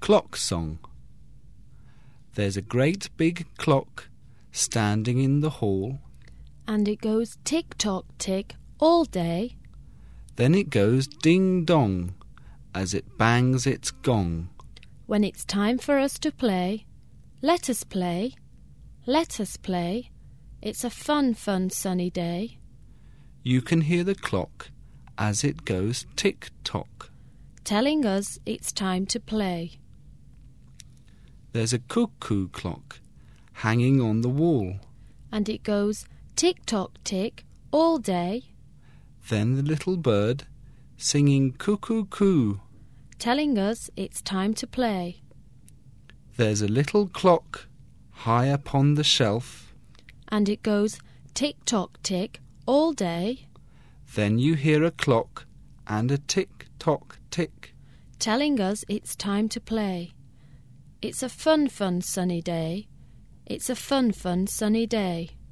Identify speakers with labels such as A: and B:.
A: Clock Song. There's a great big clock standing in the hall,
B: and it goes tick-tock tick all day.
A: Then it goes ding-dong as it bangs its gong.
B: When it's time for us to play, let us play, let us play. It's a fun, fun sunny day.
A: You can hear the clock as it goes tick-tock,
B: telling us it's time to play.
A: There's a cuckoo clock hanging on the wall,
B: and it goes tick-tock tick all day.
A: Then the little bird singing cuckoo-coo,
B: telling us it's time to play.
A: There's a little clock high upon the shelf,
B: and it goes tick-tock tick all day.
A: Then you hear a clock and a tick-tock tick,
B: telling us it's time to play. It's a fun, fun sunny day. It's a fun, fun sunny day.